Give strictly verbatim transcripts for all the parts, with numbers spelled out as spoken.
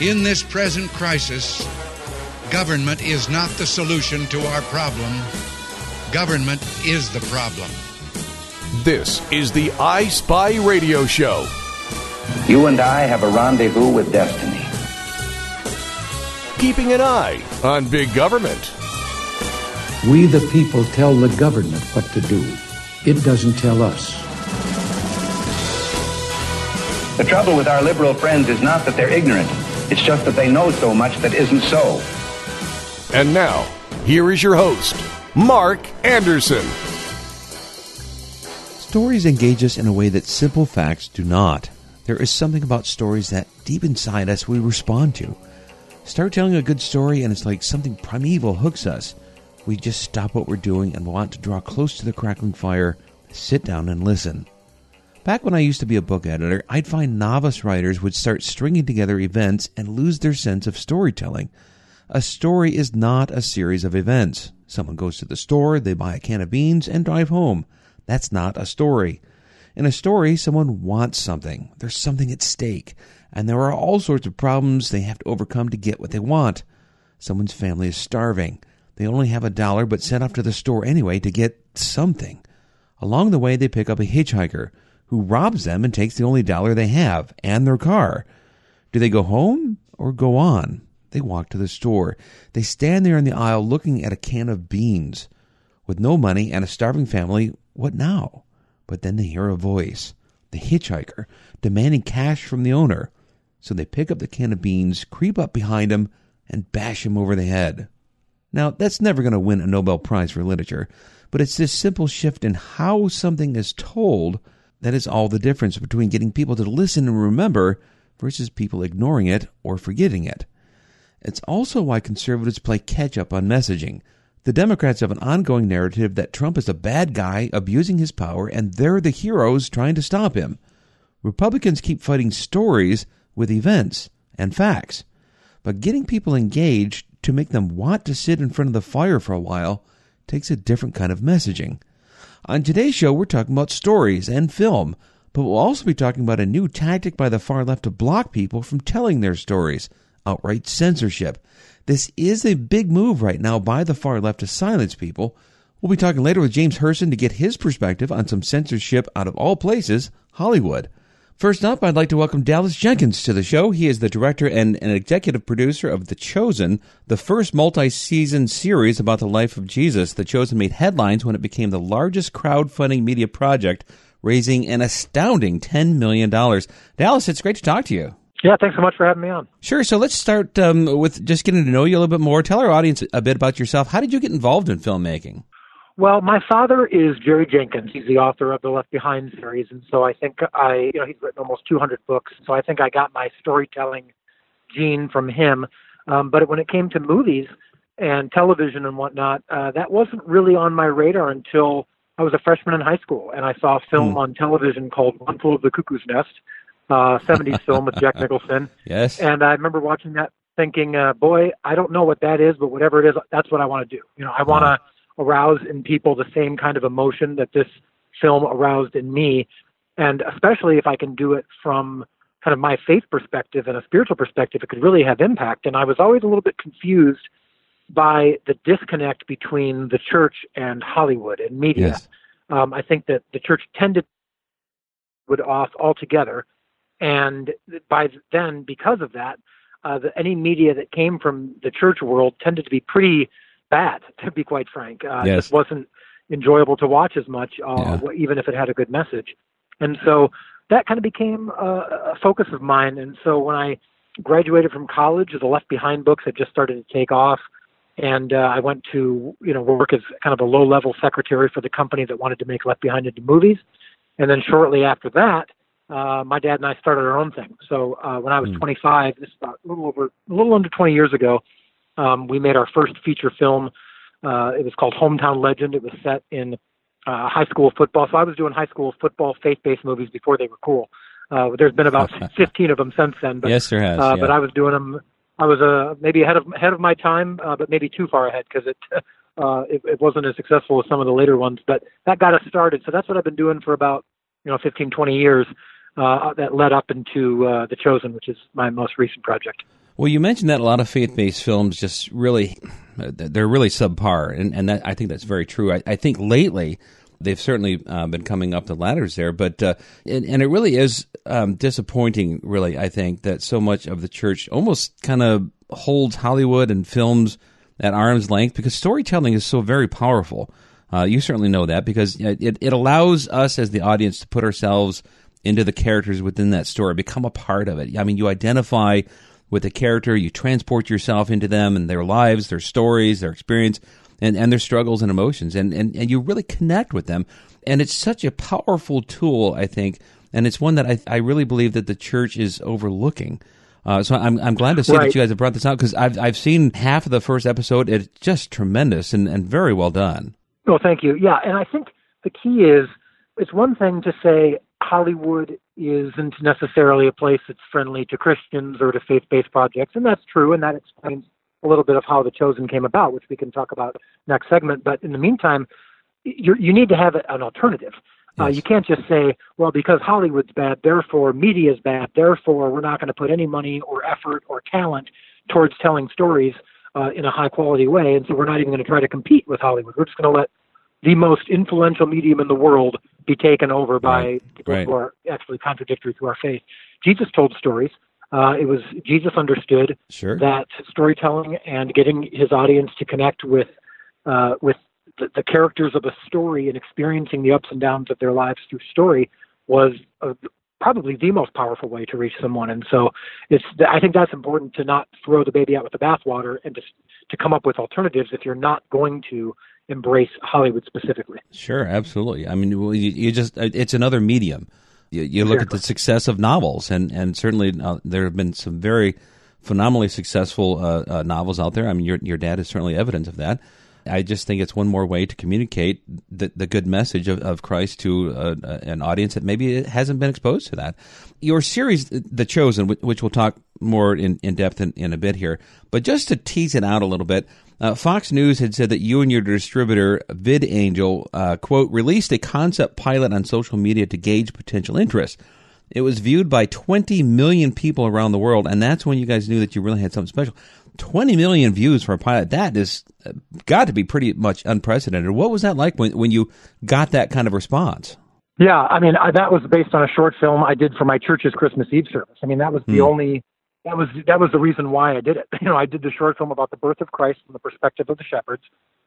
In this present crisis, government is not the solution to our problem. Government is the problem. This is the I Spy Radio Show. You and I have a rendezvous with destiny. Keeping an eye on big government. We the people tell the government what to do. It doesn't tell us. The trouble with our liberal friends is not that they're ignorant. It's just that they know so much that isn't so. And now, here is your host, Mark Anderson. Stories engage us in a way that simple facts do not. There is something about stories that deep inside us we respond to. Start telling a good story and it's like something primeval hooks us. We just stop what we're doing and want to draw close to the crackling fire, sit down and listen. Back when I used to be a book editor, I'd find novice writers would start stringing together events and lose their sense of storytelling. A story is not a series of events. Someone goes to the store, they buy a can of beans, and drive home. That's not a story. In a story, someone wants something. There's something at stake. And there are all sorts of problems they have to overcome to get what they want. Someone's family is starving. They only have a dollar but set off to the store anyway to get something. Along the way, they pick up a hitchhiker who robs them and takes the only dollar they have and their car. Do they go home or go on? They walk to the store. They stand there in the aisle looking at a can of beans. With no money and a starving family, what now? But then they hear a voice, the hitchhiker, demanding cash from the owner. So they pick up the can of beans, creep up behind him, and bash him over the head. Now, that's never going to win a Nobel Prize for literature, but it's this simple shift in how something is told that is all the difference between getting people to listen and remember versus people ignoring it or forgetting it. It's also why conservatives play catch-up on messaging. The Democrats have an ongoing narrative that Trump is a bad guy abusing his power and they're the heroes trying to stop him. Republicans keep fighting stories with events and facts. But getting people engaged to make them want to sit in front of the fire for a while takes a different kind of messaging. On today's show, we're talking about stories and film, but we'll also be talking about a new tactic by the far left to block people from telling their stories, outright censorship. This is a big move right now by the far left to silence people. We'll be talking later with James Herson to get his perspective on some censorship out of all places, Hollywood. First up, I'd like to welcome Dallas Jenkins to the show. He is the director and an executive producer of The Chosen, the first multi-season series about the life of Jesus. The Chosen made headlines when it became the largest crowdfunding media project, raising an astounding ten million dollars. Dallas, it's great to talk to you. Yeah, thanks so much for having me on. Sure. So let's start um, with just getting to know you a little bit more. Tell our audience a bit about yourself. How did you get involved in filmmaking? Well, my father is Jerry Jenkins. He's the author of the Left Behind series, and so I think I, you know, he's written almost two hundred books. So I think I got my storytelling gene from him. Um, but when it came to movies and television and whatnot, uh, that wasn't really on my radar until I was a freshman in high school, and I saw a film mm. on television called One Flew Over the Cuckoo's Nest, uh, seventies film with Jack Nicholson. Yes. And I remember watching that, thinking, uh, "Boy, I don't know what that is, but whatever it is, that's what I want to do. You know, I want to." Mm. arouse in people the same kind of emotion that this film aroused in me. And especially if I can do it from kind of my faith perspective and a spiritual perspective, it could really have impact. And I was always a little bit confused by the disconnect between the church and Hollywood and media. Yes. Um, I think that the church tended would off altogether. And by then, because of that, uh, the, any media that came from the church world tended to be pretty bad, to be quite frank. Uh, yes. It wasn't enjoyable to watch as much, uh, yeah. even if it had a good message. And so that kind of became a, a focus of mine. And so when I graduated from college, the Left Behind books had just started to take off. And uh, I went to, you know, work as kind of a low-level secretary for the company that wanted to make Left Behind into movies. And then shortly after that, uh, my dad and I started our own thing. So uh, when I was mm. twenty-five, this is about a little over, a little under twenty years ago, Um, we made our first feature film. Uh, it was called Hometown Legend. It was set in uh, high school football. So I was doing high school football faith-based movies before they were cool. Uh, there's been about fifteen of them since then. But, yes, there has. Uh, yeah. But I was doing them. I was uh, maybe ahead of ahead of my time, uh, but maybe too far ahead because it, uh, it it wasn't as successful as some of the later ones. But that got us started. So that's what I've been doing for about you know fifteen, twenty years. Uh, that led up into uh, The Chosen, which is my most recent project. Well, you mentioned that a lot of faith-based films just really, they're really subpar, and, and that, I think that's very true. I, I think lately they've certainly uh, been coming up the ladders there, but uh, and, and it really is um, disappointing, really, I think, that so much of the church almost kind of holds Hollywood and films at arm's length, because storytelling is so very powerful. Uh, you certainly know that, because it, it allows us as the audience to put ourselves into the characters within that story, become a part of it. I mean, you identify with the character, you transport yourself into them and their lives, their stories, their experience, and, and their struggles and emotions, and, and, and you really connect with them. And it's such a powerful tool, I think, and it's one that I, I really believe that the church is overlooking. Uh, so I'm I'm glad to see right. that you guys have brought this out, because I've I've seen half of the first episode. It's just tremendous and, and very well done. Well, thank you. Yeah, and I think the key is, it's one thing to say Hollywood isn't necessarily a place that's friendly to Christians or to faith-based projects, and that's true, and that explains a little bit of how The Chosen came about, which we can talk about next segment. But in the meantime, you you need to have an alternative. Yes. Uh, you can't just say, well, because Hollywood's bad, therefore media's bad, therefore we're not going to put any money or effort or talent towards telling stories uh, in a high-quality way, and so we're not even going to try to compete with Hollywood. We're just going to let the most influential medium in the world be taken over by right. people right. who are actually contradictory to our faith. Jesus told stories. Uh, it was Jesus understood sure. that storytelling and getting his audience to connect with uh, with the, the characters of a story and experiencing the ups and downs of their lives through story was a, probably the most powerful way to reach someone. And so it's I think that's important, to not throw the baby out with the bathwater, and to to come up with alternatives if you're not going to embrace Hollywood specifically. Sure, absolutely. I mean, you, you just it's another medium. You, you look exactly. at the success of novels, and and certainly uh, there have been some very phenomenally successful uh, uh, novels out there. I mean, your your dad is certainly evidence of that. I just think it's one more way to communicate the, the good message of, of Christ to uh, an audience that maybe it hasn't been exposed to that. Your series, The Chosen, which we'll talk more in, in depth in, in a bit here, but just to tease it out a little bit, uh, Fox News had said that you and your distributor, VidAngel, uh, quote, released a concept pilot on social media to gauge potential interest. It was viewed by twenty million people around the world, and that's when you guys knew that you really had something special. twenty million views for a pilot, that is uh, got to be pretty much unprecedented. What was that like when, when you got that kind of response? Yeah, I mean, I, that was based on a short film I did for my church's Christmas Eve service. I mean, that was the mm. only, that was that was the reason why I did it. You know, I did the short film about the birth of Christ from the perspective of the shepherds.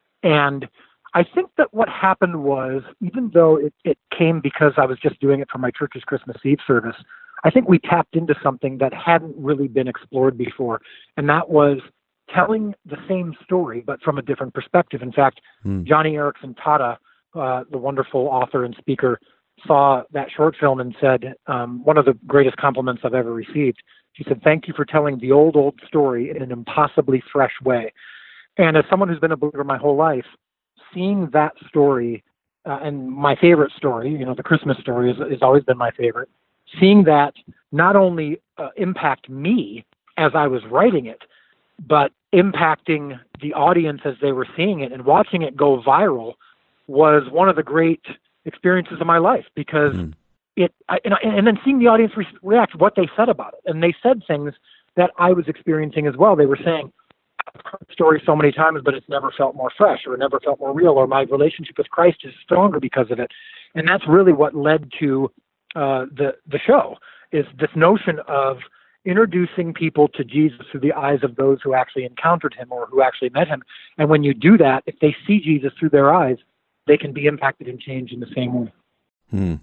And I think that what happened was, even though it, it came because I was just doing it for my church's Christmas Eve service, I think we tapped into something that hadn't really been explored before, and that was telling the same story, but from a different perspective. In fact, mm. Johnny Erickson Tata, uh, the wonderful author and speaker, saw that short film and said, um, one of the greatest compliments I've ever received. She said, "Thank you for telling the old, old story in an impossibly fresh way." And as someone who's been a believer my whole life, seeing that story, uh, and my favorite story, you know, the Christmas story has, has always been my favorite, seeing that not only uh, impact me as I was writing it, but impacting the audience as they were seeing it and watching it go viral was one of the great experiences of my life, because mm. it, I, and, and then seeing the audience re- react, what they said about it. And they said things that I was experiencing as well. They were saying, "I've heard the story so many times, but it's never felt more fresh, or it never felt more real, or my relationship with Christ is stronger because of it." And that's really what led to uh, the, the show, is this notion of introducing people to Jesus through the eyes of those who actually encountered him or who actually met him. And when you do that, if they see Jesus through their eyes, they can be impacted and changed in the same way. Hmm.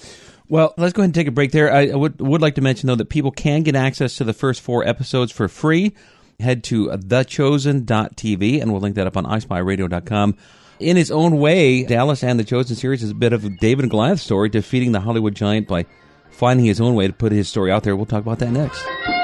Well, let's go ahead and take a break there. I would would like to mention, though, that people can get access to the first four episodes for free. Head to the chosen dot t v, and we'll link that up on i spy radio dot com. In its own way, Dallas and The Chosen series is a bit of a David and Goliath story, defeating the Hollywood giant by finding his own way to put his story out there. We'll talk about that next.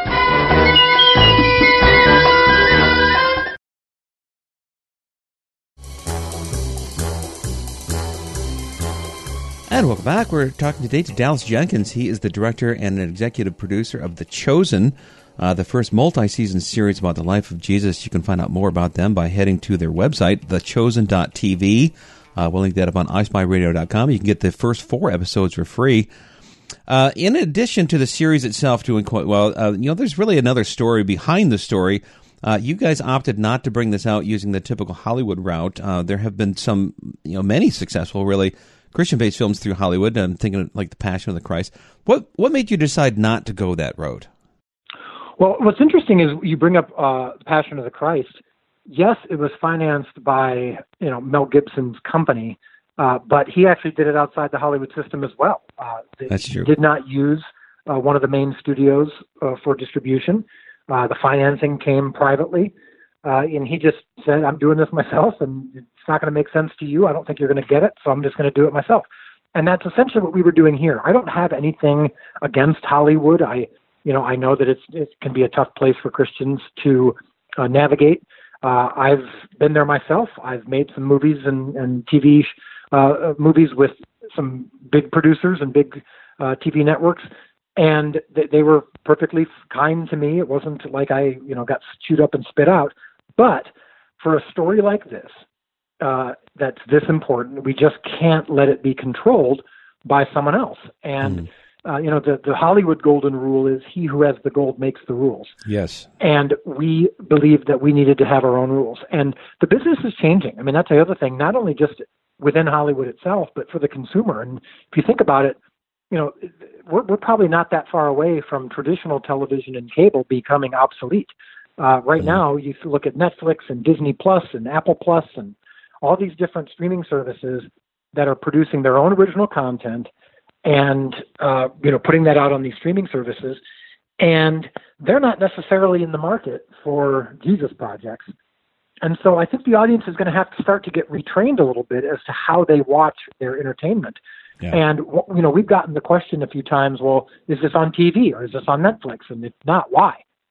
And welcome back. We're talking today to Dallas Jenkins. He is the director and an executive producer of The Chosen, uh, the first multi-season series about the life of Jesus. You can find out more about them by heading to their website, the chosen dot t v. Uh, we'll link that up on i spy radio dot com. You can get the first four episodes for free. Uh, in addition to the series itself doing quite well, uh, you know, there's really another story behind the story. Uh, you guys opted not to bring this out using the typical Hollywood route. Uh, there have been some, you know, many successful, really Christian-based films through Hollywood. I'm thinking of, like The Passion of the Christ. What what made you decide not to go that road? Well, what's interesting is you bring up uh, The Passion of the Christ. Yes, it was financed by, you know, Mel Gibson's company, uh, but he actually did it outside the Hollywood system as well. Uh, That's true. He did not use uh, one of the main studios uh, for distribution. Uh, the financing came privately, uh, and he just said, I'm doing this myself, and it's not going to make sense to you. I don't think you're going to get it, so I'm just going to do it myself. And that's essentially what we were doing here. I don't have anything against Hollywood. I, you know, I know that it's, it can be a tough place for Christians to uh, navigate. Uh, I've been there myself. I've made some movies and, and T V uh, movies with some big producers and big uh, T V networks. And they, they were perfectly kind to me. It wasn't like I, you know, got chewed up and spit out. But for a story like this, uh, that's this important, we just can't let it be controlled by someone else. And, mm. uh, you know, the, the Hollywood golden rule is he who has the gold makes the rules. Yes. And we believed that we needed to have our own rules. And the business is changing. I mean, that's the other thing, not only just within Hollywood itself, but for the consumer. And if you think about it, you know, we're, we're probably not that far away from traditional television and cable becoming obsolete. Uh, right mm-hmm. now, you look at Netflix and Disney Plus and Apple Plus and all these different streaming services that are producing their own original content and, uh, you know, putting that out on these streaming services. And they're not necessarily in the market for Jesus projects. And so I think the audience is going to have to start to get retrained a little bit as to how they watch their entertainment. Yeah. And, you know, we've gotten the question a few times, well, is this on T V or is this on Netflix? And if not, why?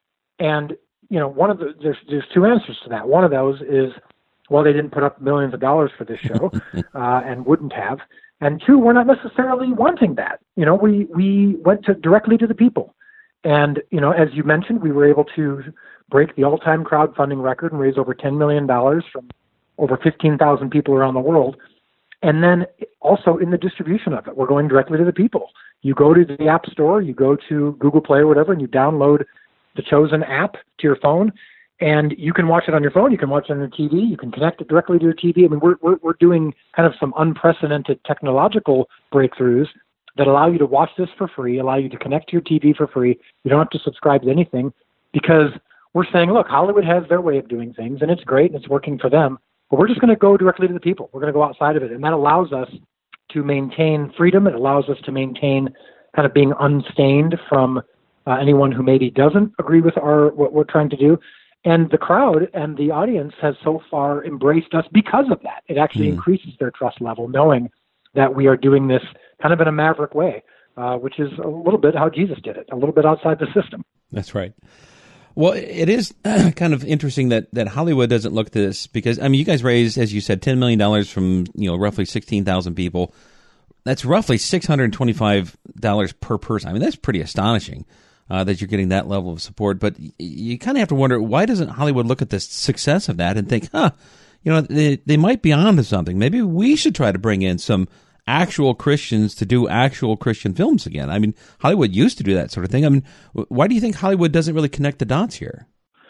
And, you know, one of the, there's, there's two answers to that. One of those is, well, they didn't put up millions of dollars for this show uh, and wouldn't have. And two, we're not necessarily wanting that. You know, we, we went to directly to the people. And, you know, as you mentioned, we were able to break the all-time crowdfunding record and raise over ten million dollars from over fifteen thousand people around the world. And then also in the distribution of it, we're going directly to the people. You go to the App Store, you go to Google Play or whatever, and you download the chosen app to your phone, and you can watch it on your phone. You can watch it on your T V. You can connect it directly to your T V. I mean, we're we're, we're doing kind of some unprecedented technological breakthroughs that allow you to watch this for free, allow you to connect to your T V for free. You don't have to subscribe to anything because we're saying, look, Hollywood has their way of doing things, and it's great, and it's working for them. But we're just going to go directly to the people. We're going to go outside of it. And that allows us to maintain freedom. It allows us to maintain kind of being unstained from uh, anyone who maybe doesn't agree with our what we're trying to do. And the crowd and the audience has so far embraced us because of that. It actually mm. increases their trust level, knowing that we are doing this kind of in a maverick way, uh, which is a little bit how Jesus did it, a little bit outside the system. That's right. Well, it is kind of interesting that, that Hollywood doesn't look at this because, I mean, you guys raised, as you said, ten million dollars from, you know, roughly sixteen thousand people. That's roughly six hundred twenty-five dollars per person. I mean, that's pretty astonishing uh, that you're getting that level of support. But you kind of have to wonder, why doesn't Hollywood look at the success of that and think, huh, you know, they, they might be onto something. Maybe we should try to bring in some actual Christians to do actual Christian films again. I mean, Hollywood used to do that sort of thing. I mean, why do you think Hollywood doesn't really connect the dots here?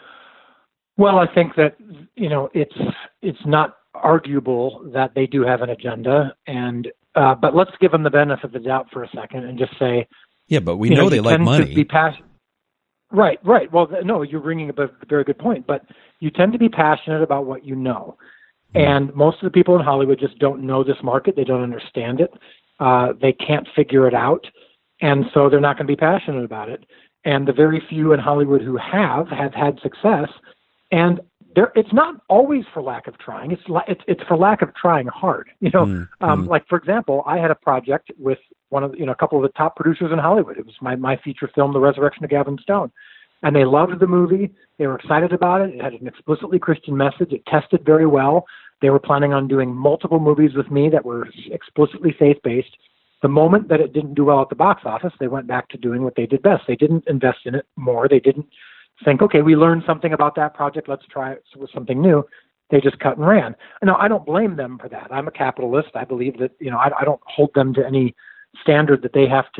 Well, I think that, you know, it's it's not arguable that they do have an agenda, and uh, but let's give them the benefit of the doubt for a second and just say, yeah, but we know, know they like money. Be pas- right, right. Well, no, you're bringing up a very good point, but you tend to be passionate about what you know. And most of the people in Hollywood just don't know this market. They don't understand it. Uh, they can't figure it out. And so they're not going to be passionate about it. And the very few in Hollywood who have, have had success. And there, it's not always for lack of trying. It's, it's, it's for lack of trying hard. You know, mm, um, mm. like, for example, I had a project with one of, you know, a couple of the top producers in Hollywood. It was my, my feature film, The Resurrection of Gavin Stone. And they loved the movie. They were excited about it. It had an explicitly Christian message. It tested very well. They were planning on doing multiple movies with me that were explicitly faith-based. The moment that it didn't do well at the box office, they went back to doing what they did best. They didn't invest in it more. They didn't think, okay, we learned something about that project. Let's try it with something new. They just cut and ran. Now, I don't blame them for that. I'm a capitalist. I believe that, you know, I, I don't hold them to any standard that they have to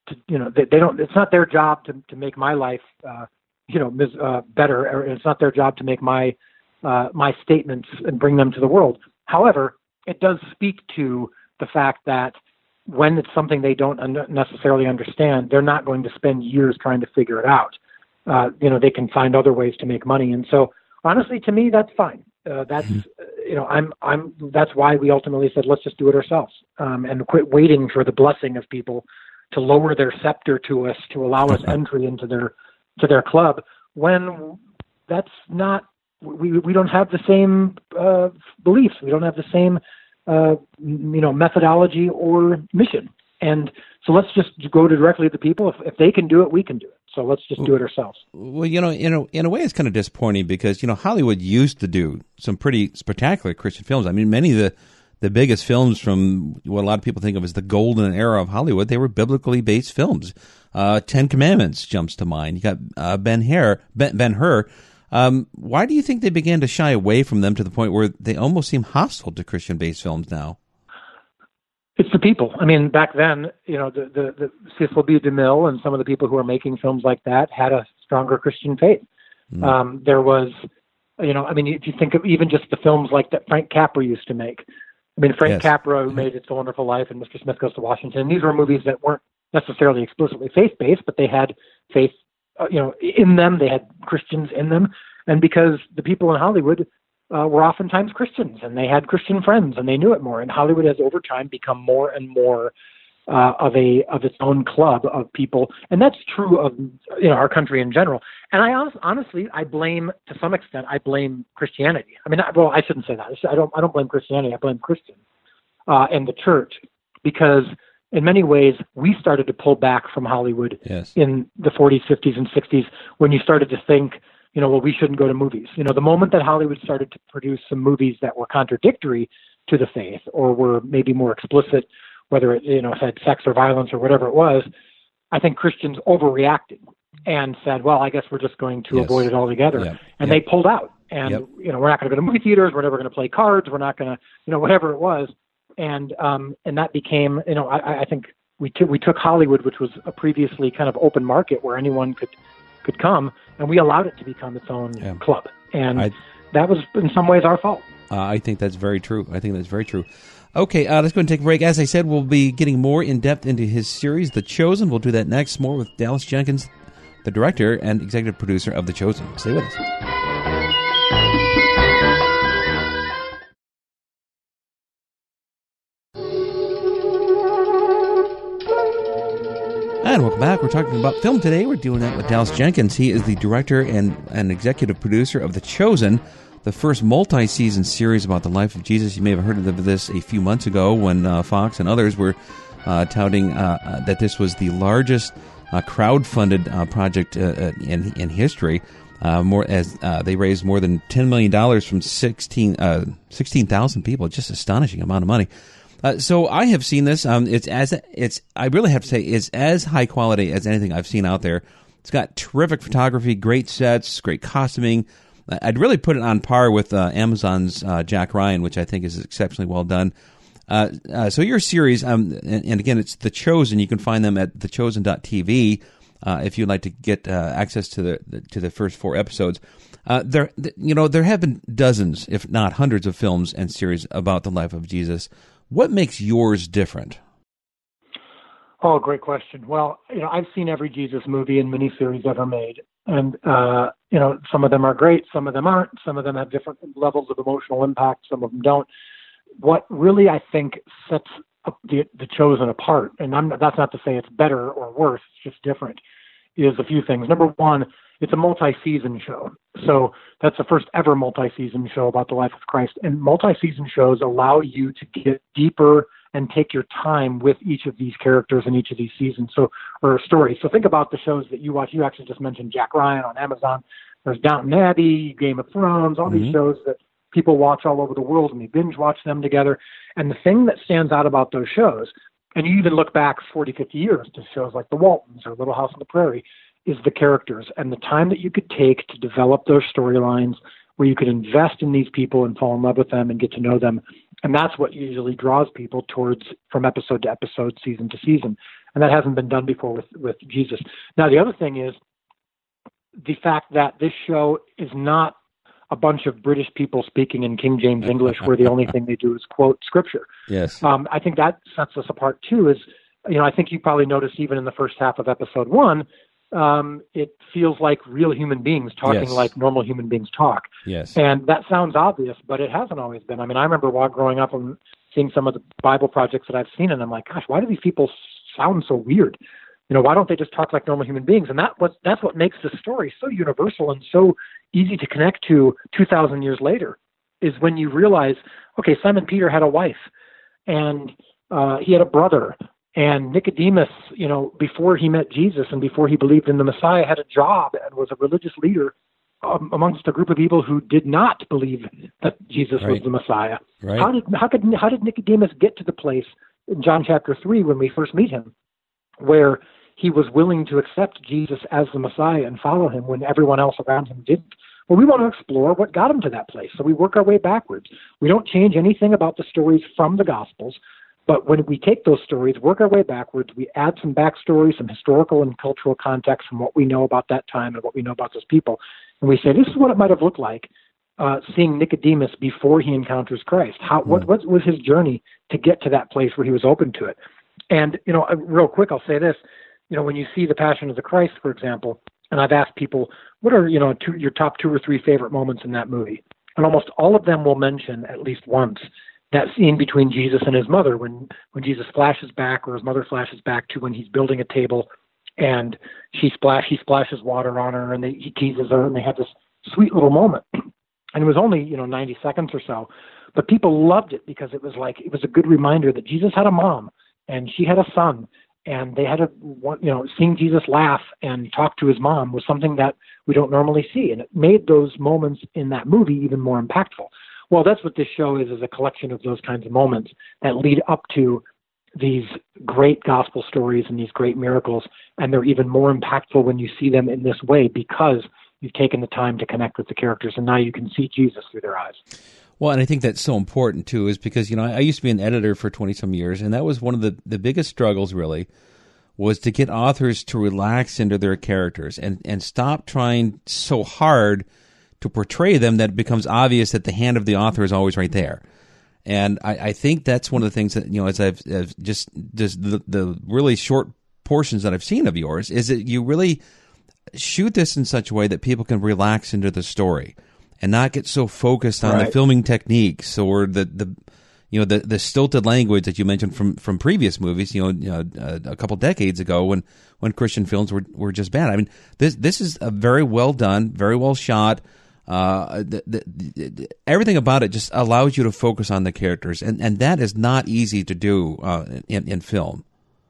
to you know, they, they don't. It's not their job to to make my life, uh, you know, mis, uh, better. Or it's not their job to make my uh, my statements and bring them to the world. However, it does speak to the fact that when it's something they don't un- necessarily understand, they're not going to spend years trying to figure it out. Uh, you know, they can find other ways to make money, and so honestly, to me, that's fine. Uh, that's mm-hmm. you know, I'm I'm that's why we ultimately said let's just do it ourselves um, and quit waiting for the blessing of people to lower their scepter to us to allow us entry into their to their club when that's not we we don't have the same uh, beliefs, we don't have the same uh, you know methodology or mission, and so let's just go directly to the people. If, if they can do it, we can do it. So let's just do it ourselves. Well, you know, in a, in a way, it's kind of disappointing because, you know, Hollywood used to do some pretty spectacular Christian films. I mean, many of the, the biggest films from what a lot of people think of as the golden era of Hollywood, they were biblically based films. Uh, Ten Commandments jumps to mind. You got uh, Ben-Hur. Ben, Ben-Hur. Um, why do you think they began to shy away from them to the point where they almost seem hostile to Christian-based films now? It's the people. I mean, back then, you know, the, the, the Cecil B. DeMille and some of the people who were making films like that had a stronger Christian faith. Mm. Um, there was, you know, I mean, if you think of even just the films like that Frank Capra used to make. I mean, Frank yes. Capra, who made It's a Wonderful Life and Mister Smith Goes to Washington, these were movies that weren't necessarily explicitly faith-based, but they had faith, uh, you know, in them. They had Christians in them. And because the people in Hollywood Uh, were oftentimes Christians, and they had Christian friends, and they knew it more. And Hollywood has, over time, become more and more uh, of a of its own club of people, and that's true of you know our country in general. And I honest, honestly, I blame to some extent, I blame Christianity. I mean, I, well, I shouldn't say that. I don't I don't blame Christianity. I blame Christians uh, and the church, because in many ways we started to pull back from Hollywood yes. in the forties, fifties, and sixties when you started to think, you know, well, we shouldn't go to movies. You know, the moment that Hollywood started to produce some movies that were contradictory to the faith or were maybe more explicit, whether it, you know, had sex or violence or whatever it was, I think Christians overreacted and said, well, I guess we're just going to yes. avoid it altogether. Yep. And yep. they pulled out. And, yep. you know, we're not going to go to movie theaters. We're never going to play cards. We're not going to, you know, whatever it was. And um, and that became, you know, I, I think we, t- we took Hollywood, which was a previously kind of open market where anyone could could come, and we allowed it to become its own yeah. club. And I, that was, in some ways, our fault. Uh, I think that's very true. I think that's very true. Okay, uh, let's go and take a break. As I said, we'll be getting more in-depth into his series, The Chosen. We'll do that next, more with Dallas Jenkins, the director and executive producer of The Chosen. Stay with us. And welcome back. We're talking about film today. We're doing that with Dallas Jenkins. He is the director and, and executive producer of The Chosen, the first multi-season series about the life of Jesus. You may have heard of this a few months ago when uh, Fox and others were uh, touting uh, uh, that this was the largest uh, crowd-funded uh, project uh, in, in history. Uh, more as uh, they raised more than ten million dollars from sixteen thousand people. Just astonishing amount of money. Uh, so I have seen this. Um, it's as it's. I really have to say, it's as high quality as anything I've seen out there. It's got terrific photography, great sets, great costuming. I'd really put it on par with uh, Amazon's uh, Jack Ryan, which I think is exceptionally well done. Uh, uh, so your series, um, and, and again, it's The Chosen. You can find them at the chosen dot t v uh, if you'd like to get uh, access to the, the to the first four episodes. Uh, there, you know, there have been dozens, if not hundreds, of films and series about the life of Jesus. What makes yours different? Oh, great question. Well, you know, I've seen every Jesus movie and miniseries ever made. And, uh, you know, some of them are great, some of them aren't. Some of them have different levels of emotional impact, some of them don't. What really, I think, sets the, the Chosen apart, and I'm, that's not to say it's better or worse, it's just different, is a few things. Number one, it's a multi-season show. So that's the first ever multi-season show about the life of Christ. And multi-season shows allow you to get deeper and take your time with each of these characters in each of these seasons, so or stories. So think about the shows that you watch. You actually just mentioned Jack Ryan on Amazon. There's Downton Abbey, Game of Thrones, all mm-hmm. these shows that people watch all over the world, and they binge watch them together. And the thing that stands out about those shows, and you even look back forty, fifty years to shows like The Waltons or Little House on the Prairie, is the characters and the time that you could take to develop those storylines where you could invest in these people and fall in love with them and get to know them. And that's what usually draws people towards from episode to episode, season to season. and that hasn't been done before with, with Jesus. Now, the other thing is the fact that this show is not a bunch of British people speaking in King James English where the only thing they do is quote scripture. Yes. Um, I think that sets us apart too. Is, you know, I think you probably noticed even in the first half of episode one, um, it feels like real human beings talking Yes. like normal human beings talk. Yes. And that sounds obvious, but it hasn't always been. I mean, I remember while growing up and seeing some of the Bible projects that I've seen, and I'm like, gosh, why do these people sound so weird? You know, why don't they just talk like normal human beings? And that was, that's what makes this story so universal and so easy to connect to two thousand years later, is when you realize, okay, Simon Peter had a wife, and uh, he had a brother, and Nicodemus, you know, before he met Jesus and before he believed in the Messiah, had a job and was a religious leader um, amongst a group of people who did not believe that Jesus Right. was the Messiah. Right. How did how could how did Nicodemus get to the place in John chapter three when we first meet him, where he was willing to accept Jesus as the Messiah and follow him when everyone else around him didn't? Well, we want to explore what got him to that place. So we work our way backwards. We don't change anything about the stories from the Gospels, but when we take those stories, work our way backwards, we add some backstory, some historical and cultural context from what we know about that time and what we know about those people. And we say, this is what it might have looked like uh, seeing Nicodemus before he encounters Christ. How, what, what was his journey to get to that place where he was open to it? And, you know, real quick, I'll say this. You know, when you see the Passion of the Christ, for example, and I've asked people, what are, you know, two, your top two or three favorite moments in that movie? And almost all of them will mention at least once that scene between Jesus and his mother, when, when Jesus flashes back, or his mother flashes back to when he's building a table and she splash, he splashes water on her, and they, he teases her, and they have this sweet little moment. And it was only, you know, ninety seconds or so, but people loved it because it was like, it was a good reminder that Jesus had a mom and she had a son, and they had a, you know, seeing Jesus laugh and talk to his mom was something that we don't normally see. And it made those moments in that movie even more impactful. Well, that's what this show is, is a collection of those kinds of moments that lead up to these great gospel stories and these great miracles. And they're even more impactful when you see them in this way because you've taken the time to connect with the characters, and now you can see Jesus through their eyes. Well, and I think that's so important, too, is because, you know, I used to be an editor for twenty-some years, and that was one of the, the biggest struggles, really, was to get authors to relax into their characters and, and stop trying so hard to portray them that it becomes obvious that the hand of the author is always right there. And I, I think that's one of the things that, you know, as I've, as just, just the, the really short portions that I've seen of yours, is that you really shoot this in such a way that people can relax into the story and not get so focused on Right. the filming techniques or the, the you know the, the stilted language that you mentioned from, from previous movies, you know, you know a, a couple decades ago when, when Christian films were, were just bad. I mean, this this is a very well done, very well shot. Uh, the, the, the, everything about it just allows you to focus on the characters, and, and that is not easy to do uh, in, in film.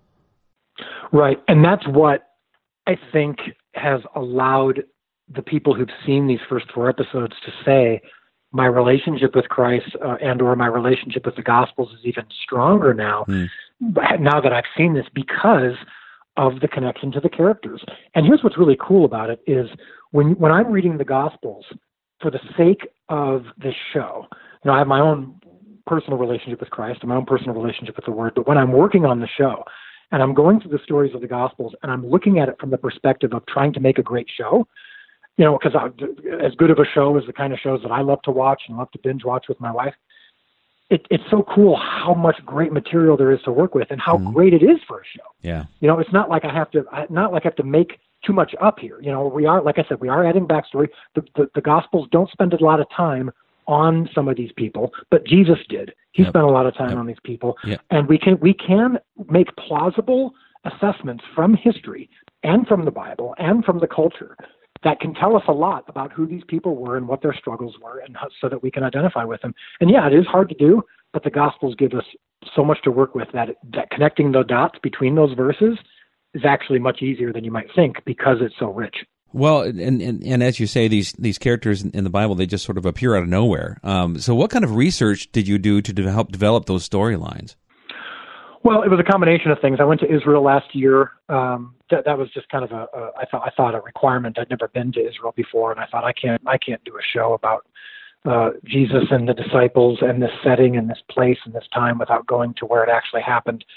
Right, and that's what I think has allowed the people who've seen these first four episodes to say, my relationship with Christ uh, and or my relationship with the Gospels is even stronger now, Mm. now that I've seen this, because of the connection to the characters. And here's what's really cool about it is when when I'm reading the Gospels for the sake of this show, you know, I have my own personal relationship with Christ and my own personal relationship with the Word, but when I'm working on the show and I'm going through the stories of the Gospels and I'm looking at it from the perspective of trying to make a great show, you know, because as good of a show as the kind of shows that I love to watch and love to binge watch with my wife, it, it's so cool how much great material there is to work with and how mm-hmm. great it is for a show. Yeah. You know, it's not like I have to, not like I have to make too much up here. You know, we are, like I said, we are adding backstory. The, the, the Gospels don't spend a lot of time on some of these people, but Jesus did. He yep. spent a lot of time yep. on these people, yep. and we can we can make plausible assessments from history and from the Bible and from the culture that can tell us a lot about who these people were and what their struggles were, and how, so that we can identify with them. And yeah, it is hard to do, but the Gospels give us so much to work with that that connecting the dots between those verses is actually much easier than you might think because it's so rich. Well, and, and, and as you say, these these characters in the Bible, they just sort of appear out of nowhere. Um, so what kind of research did you do to de- help develop those storylines? Well, it was a combination of things. I went to Israel last year. Um, that, that was just kind of a, a I thought I thought a requirement. I'd never been to Israel before, and I thought I can't I can't do a show about uh, Jesus and the disciples and this setting and this place and this time without going to where it actually happened.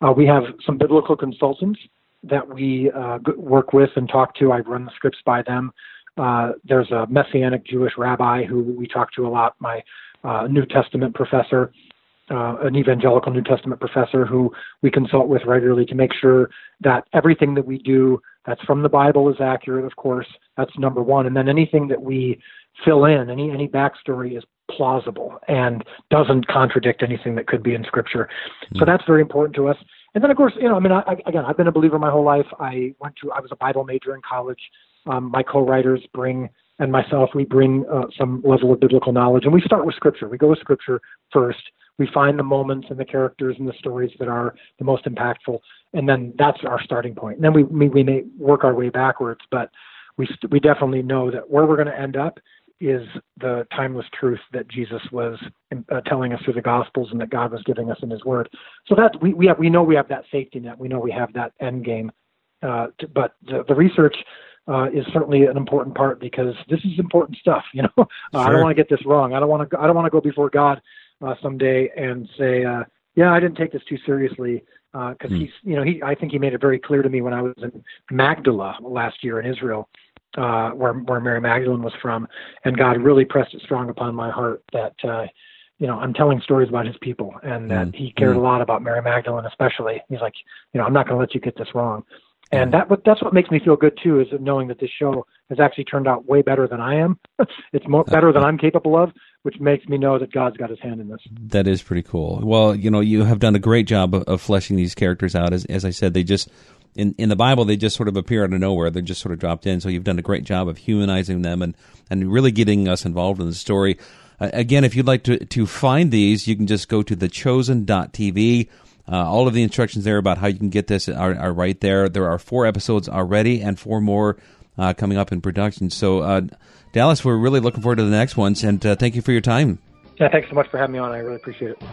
Uh, we have some biblical consultants that we uh, work with and talk to. I run the scripts by them. Uh, there's a Messianic Jewish rabbi who we talk to a lot, my uh, New Testament professor, uh, an evangelical New Testament professor who we consult with regularly to make sure that everything that we do that's from the Bible is accurate, of course. That's number one. And then anything that we fill in, any any backstory is plausible and doesn't contradict anything that could be in Scripture. Mm. So that's very important to us. And then, of course, you know, I mean, I, again, I've been a believer my whole life. I went to, I was a Bible major in college. Um, my co-writers bring, and myself, we bring uh, some level of biblical knowledge. And we start with Scripture. We go with Scripture first. We find the moments and the characters and the stories that are the most impactful. And then that's our starting point. And then we, we, we may work our way backwards, but we, we definitely know that where we're going to end up is the timeless truth that Jesus was uh, telling us through the Gospels and that God was giving us in His Word. So that we we have we know we have that safety net. We know we have that end game. Uh, to, but the, the research uh, is certainly an important part because this is important stuff. You know, uh, sure. I don't want to get this wrong. I don't want to. I don't want to go before God uh, someday and say, uh, "Yeah, I didn't take this too seriously." Because uh, hmm. he's, you know, he. I think he made it very clear to me when I was in Magdala last year in Israel. Uh, where where Mary Magdalene was from, and God really pressed it strong upon my heart that uh, you know I'm telling stories about His people, and that mm. He cared mm. a lot about Mary Magdalene especially. He's like, you know, I'm not going to let you get this wrong, and that but that's what makes me feel good too, is knowing that this show has actually turned out way better than I am. It's more better than I'm capable of, which makes me know that God's got His hand in this. That is pretty cool. Well, you know, you have done a great job of, of fleshing these characters out. As as I said, they just. In in the Bible, they just sort of appear out of nowhere. They're just sort of dropped in. So you've done a great job of humanizing them and, and really getting us involved in the story. Uh, again, if you'd like to, to find these, you can just go to the chosen dot t v. Uh, all of the instructions there about how you can get this are, are right there. There are four episodes already and four more uh, coming up in production. So, uh, Dallas, we're really looking forward to the next ones. And uh, thank you for your time. Yeah, thanks so much for having me on. I really appreciate it.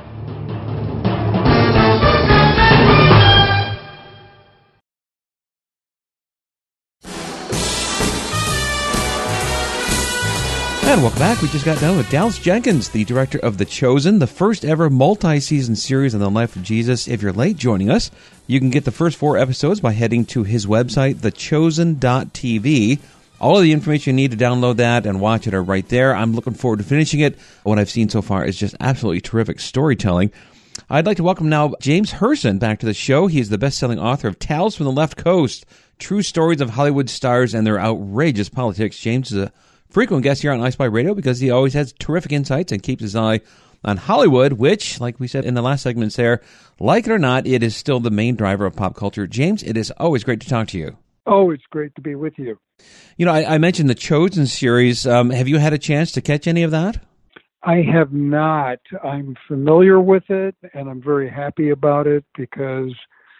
And welcome back. We just got done with Dallas Jenkins, the director of The Chosen, the first ever multi-season series on the life of Jesus. If you're late joining us, you can get the first four episodes by heading to his website, the chosen dot t v. All of the information you need to download that and watch it are right there. I'm looking forward to finishing it. What I've seen so far is just absolutely terrific storytelling. I'd like to welcome now James Herson back to the show. He is the best-selling author of Tales from the Left Coast, True Stories of Hollywood Stars and Their Outrageous Politics. James is a frequent guest here on iSpy Radio because he always has terrific insights and keeps his eye on Hollywood, which, like we said in the last segments there, like it or not, it is still the main driver of pop culture. James, it is always great to talk to you. Oh, it's great to be with you. You know, I, I mentioned the Chosen series. Um, have you had a chance to catch any of that? I have not. I'm familiar with it, and I'm very happy about it because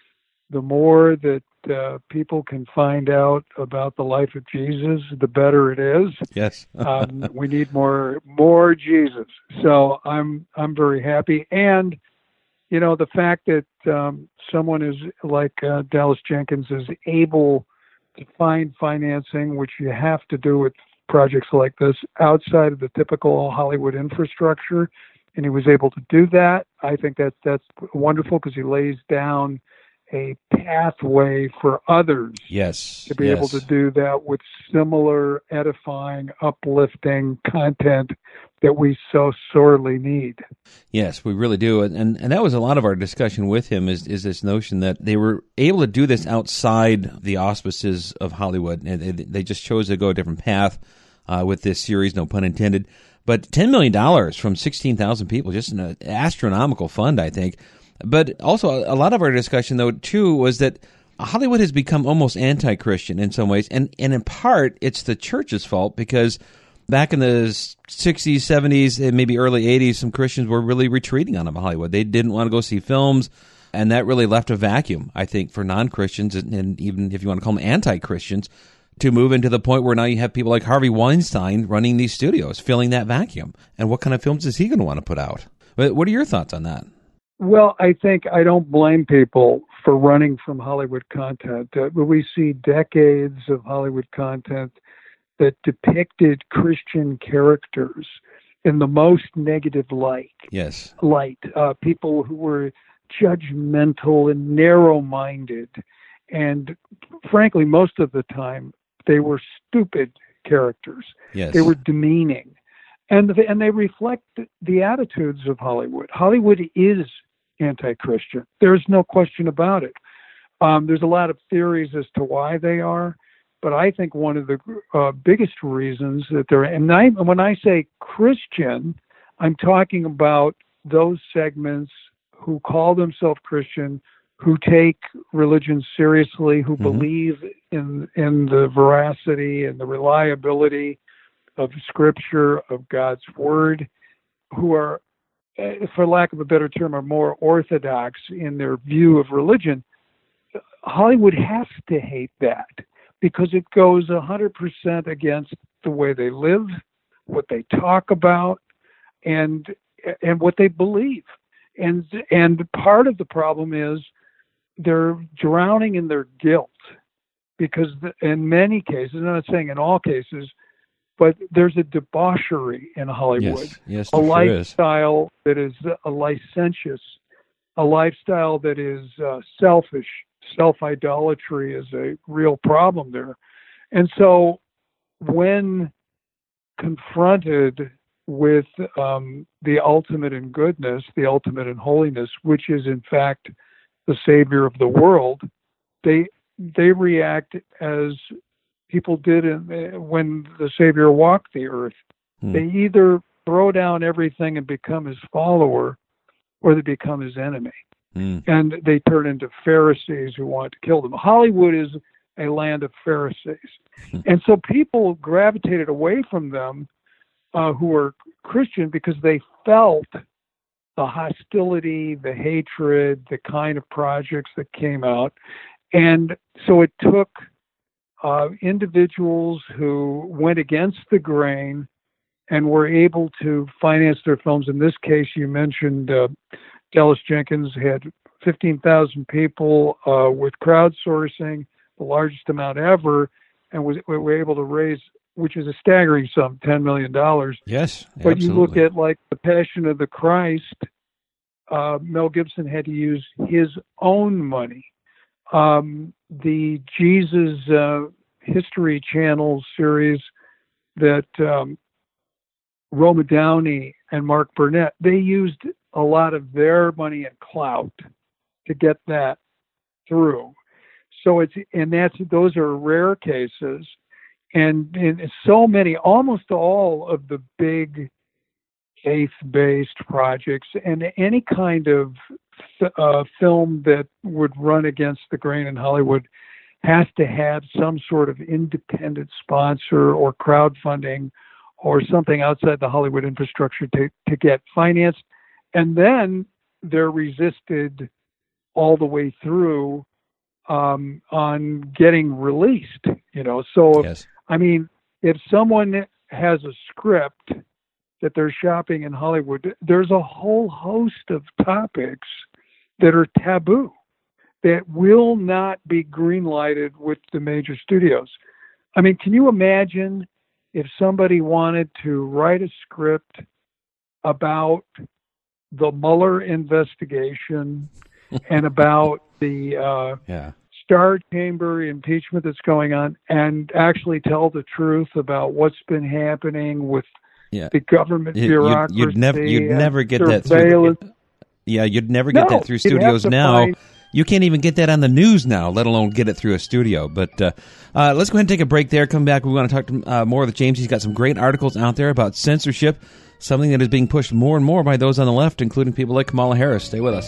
the more that uh, people can find out about the life of Jesus, the better it is. Yes. um, we need more more Jesus. So I'm I'm very happy. And, you know, the fact that um, someone is like uh, Dallas Jenkins is able to find financing, which you have to do with projects like this, outside of the typical Hollywood infrastructure, and he was able to do that. I think that that's wonderful because he lays down a pathway for others yes, to be yes. able to do that with similar edifying, uplifting content that we so sorely need. Yes, we really do. And, and and that was a lot of our discussion with him is, is this notion that they were able to do this outside the auspices of Hollywood. And they, they just chose to go a different path uh, with this series, no pun intended. But ten million dollars from sixteen thousand people, just an astronomical fund, I think. But also, a lot of our discussion, though, too, was that Hollywood has become almost anti-Christian in some ways. And, and in part, it's the church's fault because back in the sixties, seventies, and maybe early eighties, some Christians were really retreating out of Hollywood. They didn't want to go see films, and that really left a vacuum, I think, for non-Christians, and, and even if you want to call them anti-Christians, to move into the point where now you have people like Harvey Weinstein running these studios, filling that vacuum. And what kind of films is he going to want to put out? What are your thoughts on that? Well, I think I don't blame people for running from Hollywood content. Uh, we see decades of Hollywood content that depicted Christian characters in the most negative light. Yes. Light. Uh, people who were judgmental and narrow-minded, and frankly, most of the time, they were stupid characters. Yes. They were demeaning. And, and they reflect the attitudes of Hollywood. Hollywood is anti-Christian. There's no question about it. Um, there's a lot of theories as to why they are, but I think one of the uh, biggest reasons that they're, and I, when I say Christian, I'm talking about those segments who call themselves Christian, who take religion seriously, who mm-hmm. believe in in the veracity and the reliability of Scripture, of God's Word, who are, for lack of a better term, are more orthodox in their view of religion. Hollywood has to hate that because it goes one hundred percent against the way they live, what they talk about, and and what they believe. And and part of the problem is they're drowning in their guilt because in many cases, I'm not saying in all cases, but there's a debauchery in Hollywood, yes, yes, a sure lifestyle is. that is a licentious, a lifestyle that is uh, selfish. Self-idolatry is a real problem there. And so when confronted with um, the ultimate in goodness, the ultimate in holiness, which is in fact the Savior of the world, they they react as people did in, when the Savior walked the earth. Hmm. They either throw down everything and become his follower, or they become his enemy. Hmm. And they turn into Pharisees who want to kill them. Hollywood is a land of Pharisees. And so people gravitated away from them uh, who were Christian because they felt the hostility, the hatred, the kind of projects that came out. And so it took uh, individuals who went against the grain and were able to finance their films. In this case, you mentioned uh, Dallas Jenkins had fifteen thousand people uh, with crowdsourcing, the largest amount ever, and was we were able to raise, which is a staggering sum, ten million dollars. Yes, but absolutely. You look at like The Passion of the Christ, uh, Mel Gibson had to use his own money. Um, the Jesus uh, History Channel series that um, Roma Downey and Mark Burnett, they used a lot of their money and clout to get that through. So it's, and that's, those are rare cases. And in so many, almost all of the big faith-based projects and any kind of uh, film that would run against the grain in Hollywood has to have some sort of independent sponsor or crowdfunding or something outside the Hollywood infrastructure to, to get financed. And then they're resisted all the way through um, on getting released, you know. So, yes. I mean, if someone has a script that they're shopping in Hollywood, there's a whole host of topics that are taboo that will not be green-lighted with the major studios. I mean, can you imagine if somebody wanted to write a script about the Mueller investigation and about the uh, yeah. Star Chamber impeachment that's going on and actually tell the truth about what's been happening with yeah. the government you, bureaucracy? You'd, you'd never, you'd never get that through. Yeah, you'd never get no, that through studios now. Find, You can't even get that on the news now, let alone get it through a studio. But uh, uh, let's go ahead and take a break there. Come back. We want to talk to, uh, more with James. He's got some great articles out there about censorship, something that is being pushed more and more by those on the left, including people like Kamala Harris. Stay with us.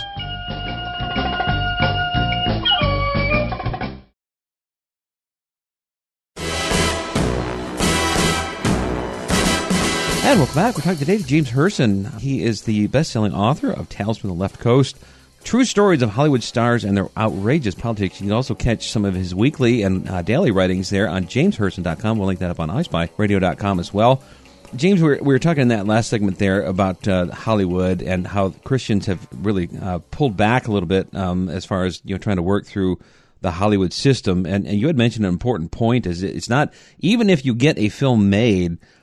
And welcome back. We're talking today to James Herson. He is the best-selling author of Tales from the Left Coast, True Stories of Hollywood Stars and Their Outrageous Politics. You can also catch some of his weekly and uh, daily writings there on james herson dot com. We'll link that up on i spy radio dot com as well. James, we were, we were talking in that last segment there about uh, Hollywood and how Christians have really uh, pulled back a little bit um, as far as you know trying to work through the Hollywood system. And, and you had mentioned an important point: is it's not even if you get a film made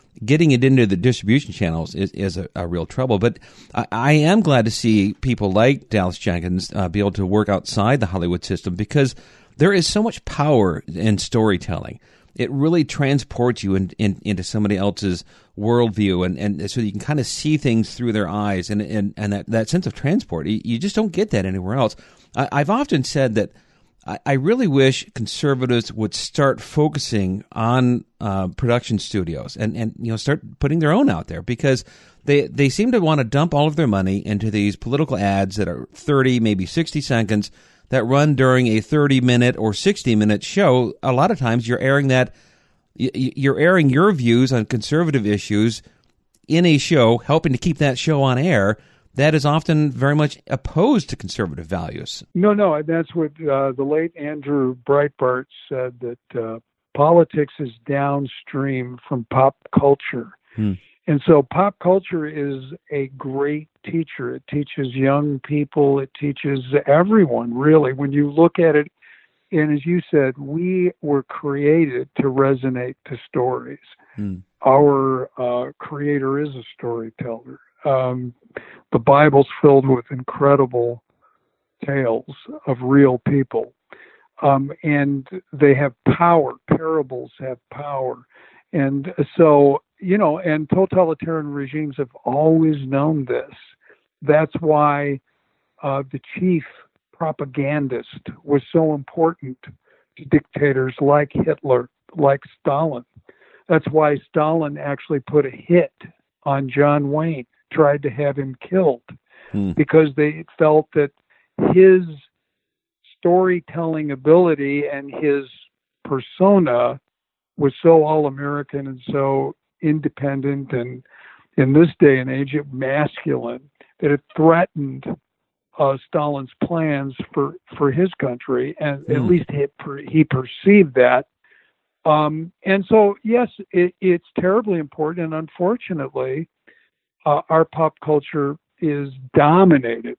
getting it into the distribution channels is, is a, a real trouble. But I, I am glad to see people like Dallas Jenkins uh, be able to work outside the Hollywood system, because there is so much power in storytelling. It really transports you in, in, into somebody else's worldview, and, and so you can kind of see things through their eyes, and and, and that, that sense of transport. You, you just don't get that anywhere else. I, I've often said that I, I really wish conservatives would start focusing on uh, production studios and, and you know start putting their own out there, because they they seem to want to dump all of their money into these political ads that are thirty, maybe sixty seconds, that run during a thirty-minute or sixty-minute show. A lot of times you're airing that, you're airing your views on conservative issues in a show, helping to keep that show on air. That is often very much opposed to conservative values. No, no, that's what uh, the late Andrew Breitbart said, that uh, politics is downstream from pop culture. Hmm. And so pop culture is a great teacher. It teaches young people. It teaches everyone, really. When you look at it, and as you said, we were created to resonate to stories. Hmm. Our uh, creator is a storyteller. Um, the Bible's filled with incredible tales of real people. Um, and they have power. Parables have power. And so, you know, and totalitarian regimes have always known this. That's why uh, the chief propagandist was so important to dictators like Hitler, like Stalin. That's why Stalin actually put a hit on John Wayne, tried to have him killed, hmm. because they felt that his storytelling ability and his persona was so all-American and so independent, and in this day and age, masculine, that it threatened uh, Stalin's plans for, for his country, and mm. at least he, he perceived that. Um, and so, yes, it, it's terribly important, and unfortunately, uh, our pop culture is dominated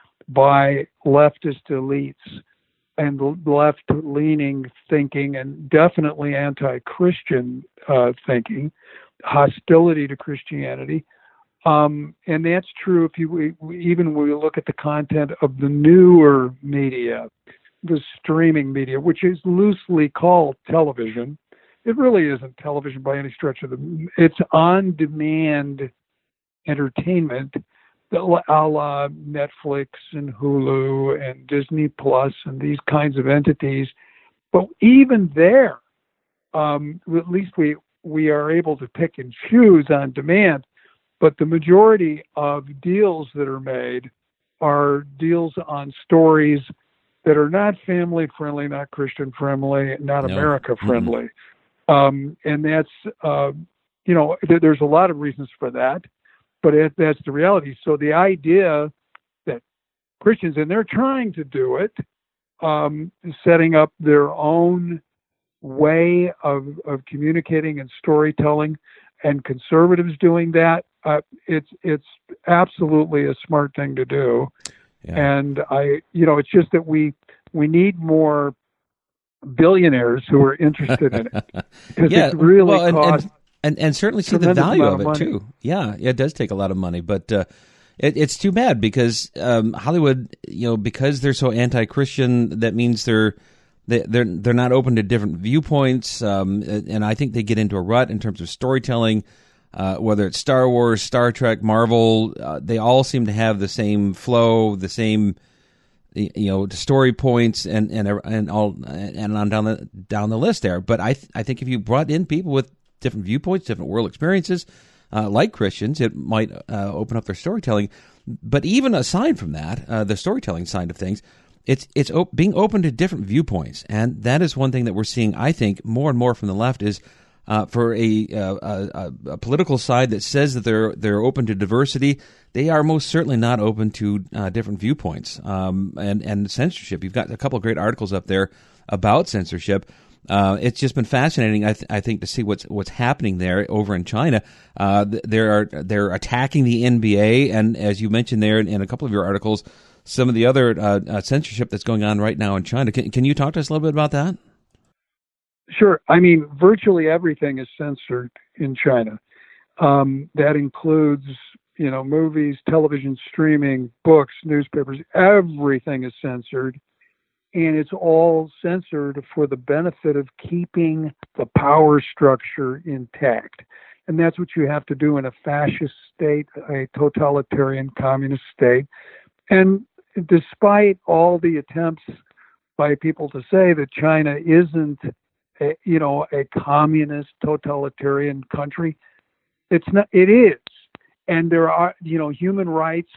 by leftist elites and left-leaning thinking, and definitely anti-Christian uh, thinking, hostility to Christianity. Um, and that's true if you we, even when we look at the content of the newer media, the streaming media, which is loosely called television. It really isn't television by any stretch of the. It's on-demand entertainment, a la Netflix and Hulu and Disney Plus and these kinds of entities. But even there, um, at least we we are able to pick and choose on demand. But the majority of deals that are made are deals on stories that are not family friendly, not Christian friendly, not no. America friendly. Mm-hmm. Um, and that's, uh, you know, th- there's a lot of reasons for that, but it, that's the reality. So the idea that Christians, and they're trying to do it, um, setting up their own way of, of communicating and storytelling, and conservatives doing that, uh, it's it's absolutely a smart thing to do. Yeah. And I, you know, it's just that we we need more billionaires who are interested in it, because yeah, it really well, and, costs and, and and certainly see the value of it money. too. Yeah, it does take a lot of money, but uh, it, it's too bad because um, Hollywood, you know, because they're so anti-Christian, that means they're they, they're they're not open to different viewpoints, um, and I think they get into a rut in terms of storytelling. Uh, whether it's Star Wars, Star Trek, Marvel, uh, they all seem to have the same flow, the same, you know, story points, and and and all and on down the down the list there. But I th- I think if you brought in people with different viewpoints, different world experiences, uh, like Christians, it might uh, open up their storytelling. But even aside from that, uh, the storytelling side of things, it's it's op- being open to different viewpoints, and that is one thing that we're seeing, I think, more and more from the left is. Uh, for a, uh, a, a political side that says that they're they're open to diversity, they are most certainly not open to uh, different viewpoints um, and and censorship. You've got a couple of great articles up there about censorship. Uh, it's just been fascinating, I, th- I think, to see what's what's happening there over in China. Uh, they're they're attacking the N B A, and as you mentioned there in, in a couple of your articles, some of the other uh, uh, censorship that's going on right now in China. Can, can you talk to us a little bit about that? Sure. I mean, virtually everything is censored in China. Um, that includes, you know, movies, television, streaming, books, newspapers. Everything is censored, and it's all censored for the benefit of keeping the power structure intact. And that's what you have to do in a fascist state, a totalitarian communist state. And despite all the attempts by people to say that China isn't, a, you know, a communist totalitarian country, it's not. It is, and there are, you know, human rights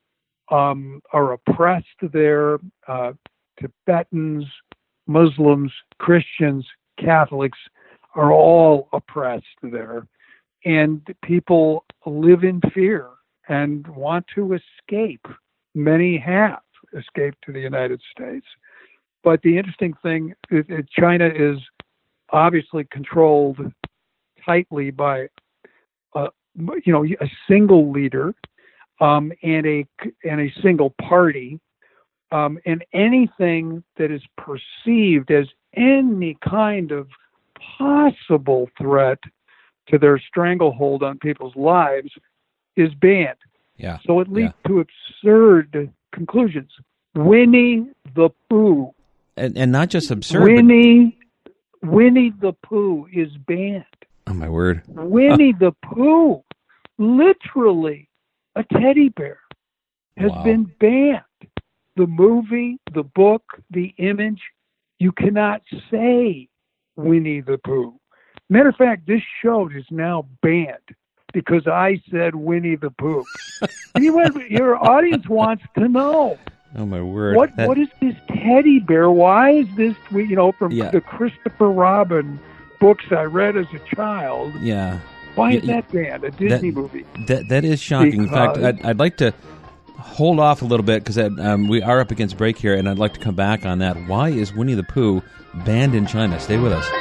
um, are oppressed there. Uh, Tibetans, Muslims, Christians, Catholics are all oppressed there, and people live in fear and want to escape. Many have escaped to the United States. But the interesting thing is that China is obviously controlled tightly by, uh, you know, a single leader um, and a and a single party, um, and anything that is perceived as any kind of possible threat to their stranglehold on people's lives is banned. Yeah. So it leads yeah. to absurd conclusions. Winnie the Pooh. And, and not just absurd. Winnie, but... Winnie the Pooh is banned. Oh, my word. Winnie the Pooh, literally a teddy bear, has wow. been banned. The movie, the book, the image, you cannot say Winnie the Pooh. Matter of fact, this show is now banned because I said Winnie the Pooh. you, your audience wants to know. Oh, my word. What that... What is this teddy bear? Why is this, you know, from yeah. the Christopher Robin books I read as a child? Yeah. Why yeah, is that banned? A Disney that, movie. That That is shocking. Because... In fact, I'd, I'd like to hold off a little bit because um, we are up against break here, and I'd like to come back on that. Why is Winnie the Pooh banned in China? Stay with us.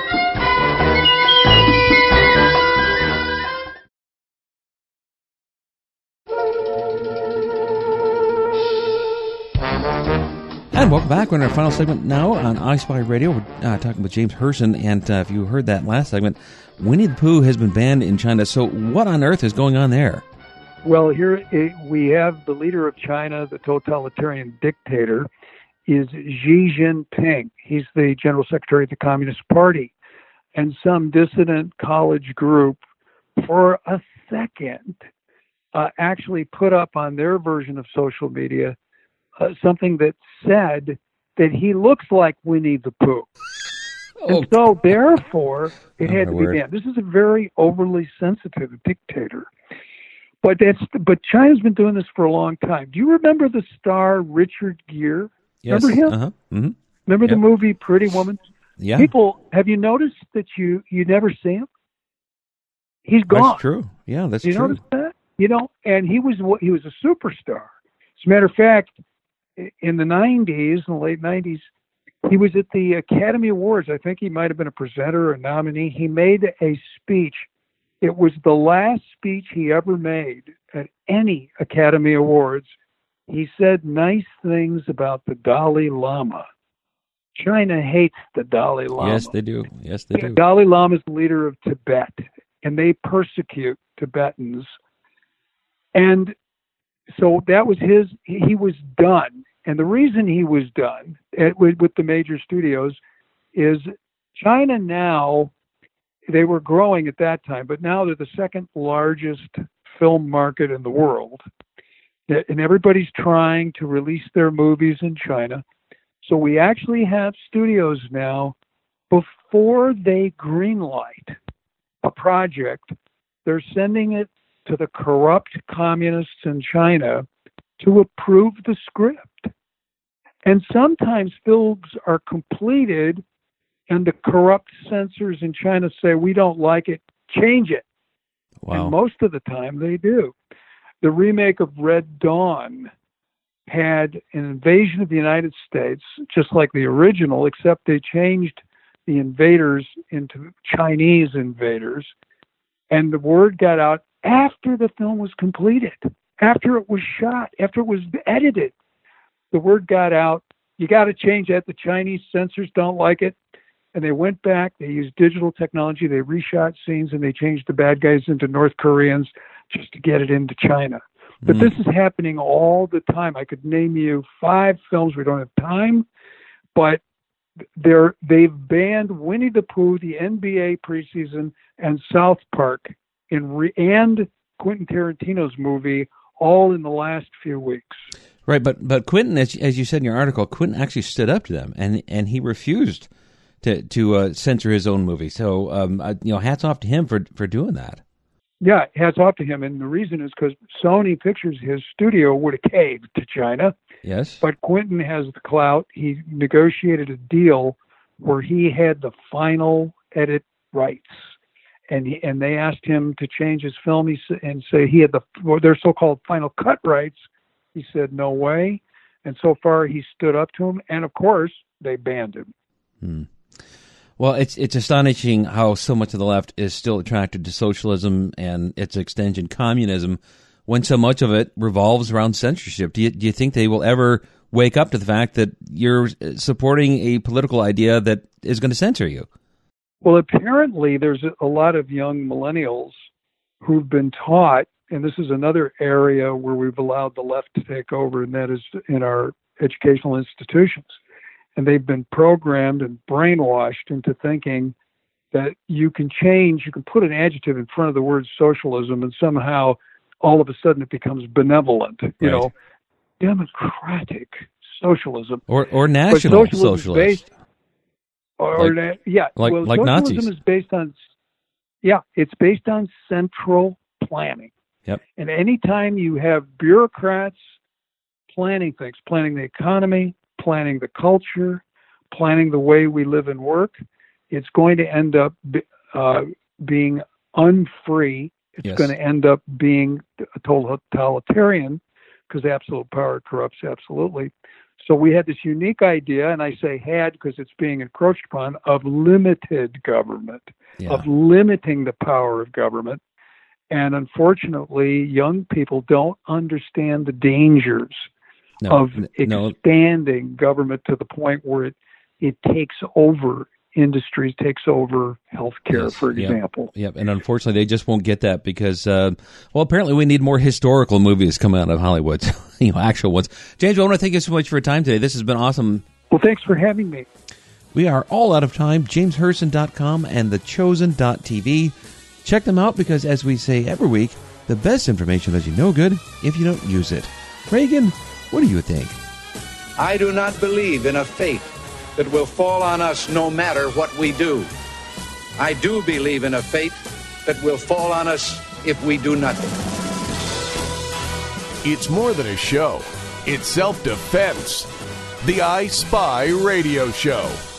And welcome back. We're in our final segment now on I Spy Radio. We're uh, talking with James Herson, and uh, if you heard that last segment, Winnie the Pooh has been banned in China. So what on earth is going on there? Well, here we have the leader of China, the totalitarian dictator, is Xi Jinping. He's the general secretary of the Communist Party. And some dissident college group, for a second, uh, actually put up on their version of social media Uh, something that said that he looks like Winnie the Pooh. Oh. And so, therefore, it oh, had to be word. banned. This is a very overly sensitive dictator. But that's but China's been doing this for a long time. Do you remember the star Richard Gere? Yes. Remember him? Uh-huh. Mm-hmm. Remember yep. the movie Pretty Woman? Yeah. People, have you noticed that you, you never see him? He's gone. That's true. Yeah, that's you true. You notice that? You know, and he was he was a superstar. As a matter of fact, in the nineties, in the late nineties, he was at the Academy Awards. I think he might have been a presenter or a nominee. He made a speech. It was the last speech he ever made at any Academy Awards. He said nice things about the Dalai Lama. China hates the Dalai Lama. Yes, they do. Yes, they do. The Dalai Lama is the leader of Tibet, and they persecute Tibetans. And so that was his, he was done. And the reason he was done at, with, with the major studios is China now, they were growing at that time, but now they're the second largest film market in the world. And everybody's trying to release their movies in China. So we actually have studios now, before they greenlight a project, they're sending it to the corrupt communists in China to approve the script. And sometimes films are completed and the corrupt censors in China say, we don't like it, change it. Wow. And most of the time they do. The remake of Red Dawn had an invasion of the United States, just like the original, except they changed the invaders into Chinese invaders. And the word got out after the film was completed, after it was shot, after it was edited. The word got out, you got to change that. The Chinese censors don't like it. And they went back, they used digital technology, they reshot scenes, and they changed the bad guys into North Koreans just to get it into China. But mm. this is happening all the time. I could name you five films. We don't have time, but they're, they've banned Winnie the Pooh, the N B A preseason, and South Park, in re- and Quentin Tarantino's movie, all in the last few weeks. Right, but but Quentin, as, as you said in your article, Quentin actually stood up to them, and and he refused to to uh, censor his own movie. So, um, uh, you know, hats off to him for for doing that. Yeah, hats off to him, and the reason is because Sony Pictures, his studio, would have caved to China. Yes, but Quentin has the clout. He negotiated a deal where he had the final edit rights, and he, and they asked him to change his film. He and say he had the well, their so-called final cut rights. He said no way, and so far he stood up to him, and of course they banned him. Hmm. Well, it's it's astonishing how so much of the left is still attracted to socialism and its extension, communism, when so much of it revolves around censorship. Do you do you think they will ever wake up to the fact that you're supporting a political idea that is going to censor you? Well, apparently there's a lot of young millennials who've been taught, and this is another area where we've allowed the left to take over, and that is in our educational institutions. And they've been programmed and brainwashed into thinking that you can change, you can put an adjective in front of the word socialism, and somehow all of a sudden it becomes benevolent, you right. know, democratic socialism. Or or national socialist. Based, or, like, or, yeah, like, well, like socialism Nazis. is based on, yeah, it's based on central planning. Yep. And anytime you have bureaucrats planning things, planning the economy, planning the culture, planning the way we live and work, it's going to end up uh, being unfree. It's yes. going to end up being totalitarian because absolute power corrupts absolutely. So we had this unique idea, and I say had because it's being encroached upon, of limited government, yeah. of limiting the power of government. And unfortunately, young people don't understand the dangers no, of no. expanding government to the point where it, it takes over industries, takes over healthcare, yes, for yep, example. Yep, and unfortunately, they just won't get that because, uh, well, apparently we need more historical movies coming out of Hollywood, you know, actual ones. James, I want to thank you so much for your time today. This has been awesome. Well, thanks for having me. We are all out of time. james herson dot com and the chosen dot t v. Check them out because, as we say every week, the best information does you no good if you don't use it. Reagan, what do you think? I do not believe in a fate that will fall on us no matter what we do. I do believe in a fate that will fall on us if we do nothing. It's more than a show. It's self-defense. The I Spy Radio Show.